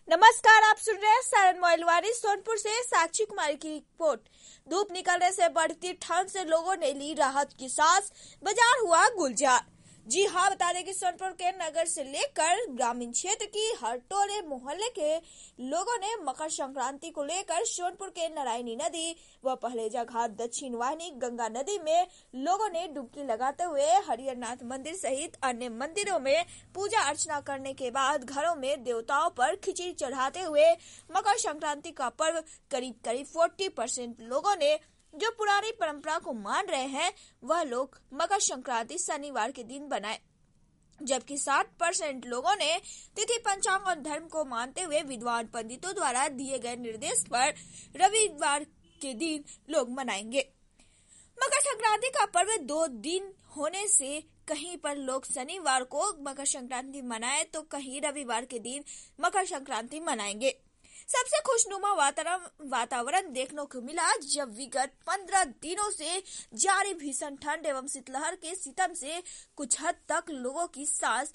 नमस्कार, आप सुन रहे हैं सारण मोइलवानी। सोनपुर से साक्षी कुमारी की रिपोर्ट। धूप निकलने से बढ़ती ठंड से लोगों ने ली राहत की सांस, बाजार हुआ गुलजार। जी हाँ, बता दें कि सोनपुर के नगर से लेकर ग्रामीण क्षेत्र की हर टोले मोहल्ले के लोगों ने मकर संक्रांति को लेकर सोनपुर के नारायणी नदी व पहलेजा घाट दक्षिण वाहिनी गंगा नदी में लोगों ने डुबकी लगाते हुए हरिहरनाथ मंदिर सहित अन्य मंदिरों में पूजा अर्चना करने के बाद घरों में देवताओं पर खिचड़ी चढ़ाते हुए मकर संक्रांति का पर्व करीब 40% लोगों ने जो पुरानी परंपरा को मान रहे हैं वह लोग मकर संक्रांति शनिवार के दिन बनाए, जबकि 60% लोगों ने तिथि पंचांग और धर्म को मानते हुए विद्वान पंडितों द्वारा दिए गए निर्देश पर रविवार के दिन लोग मनाएंगे। मकर संक्रांति का पर्व 2 दिन होने से कहीं पर लोग शनिवार को मकर संक्रांति मनाए तो कहीं रविवार के दिन मकर संक्रांति मनाएंगे। सबसे खुशनुमा वातावरण देखने को मिला जब विगत 15 दिनों से जारी भीषण ठंड एवं शीतलहर के सितम से कुछ हद तक लोगों की सांस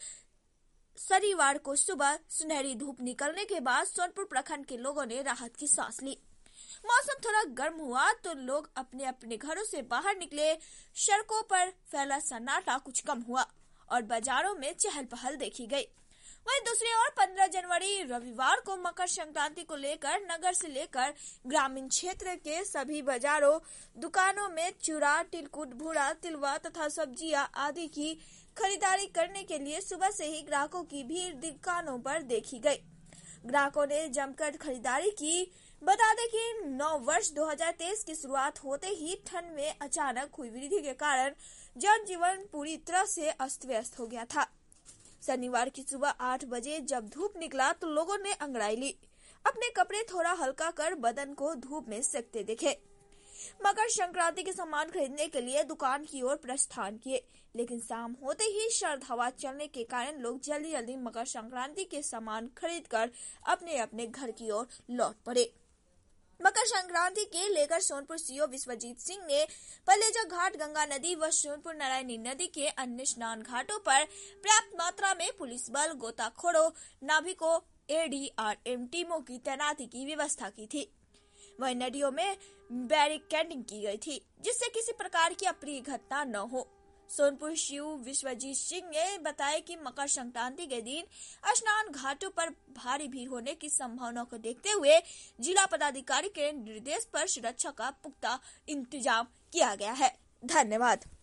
शनिवार को सुबह सुनहरी धूप निकलने के बाद सोनपुर प्रखंड के लोगों ने राहत की सांस ली। मौसम थोड़ा गर्म हुआ तो लोग अपने अपने घरों से बाहर निकले। सड़कों पर फैला सन्नाटा कुछ कम हुआ और बाजारों में चहल पहल देखी गई। वहीं दूसरी ओर 15 जनवरी रविवार को मकर संक्रांति को लेकर नगर से लेकर ग्रामीण क्षेत्र के सभी बाजारों दुकानों में चूड़ा, तिलकुट, भूरा, तिलवा तथा सब्जियां आदि की खरीदारी करने के लिए सुबह से ही ग्राहकों की भीड़ दुकानों पर देखी गई। ग्राहकों ने जमकर खरीदारी की। बता दें कि 9 वर्ष 2023 की शुरुआत होते ही ठंड में अचानक हुई वृद्धि के कारण जनजीवन पूरी तरह से अस्त व्यस्त हो गया था। शनिवार की सुबह 8 बजे जब धूप निकला तो लोगों ने अंगड़ाई ली। अपने कपड़े थोड़ा हल्का कर बदन को धूप में सेकते देखे। मकर संक्रांति के सामान खरीदने के लिए दुकान की ओर प्रस्थान किए, लेकिन शाम होते ही सर्द हवा चलने के कारण लोग जल्दी मकर संक्रांति के सामान खरीदकर अपने अपने घर की ओर लौट पड़े। मकर संक्रांति के लेकर सोनपुर सीओ विश्वजीत सिंह ने पहलेजा घाट, गंगा नदी व सोनपुर नारायणी नदी के अन्य स्नान घाटों पर पर्याप्त मात्रा में पुलिस बल, गोताखोरों, नाविकों, ADRM टीमों की तैनाती की व्यवस्था की थी। वहीं नदियों में बैरिकेडिंग की गई थी जिससे किसी प्रकार की अप्रिय घटना न हो। सोनपुर सीओ विश्वजीत सिंह ने बताया कि मकर संक्रांति के दिन स्नान घाटों पर भारी भीड़ होने की संभावना को देखते हुए जिला पदाधिकारी के निर्देश पर सुरक्षा का पुख्ता इंतजाम किया गया है। धन्यवाद।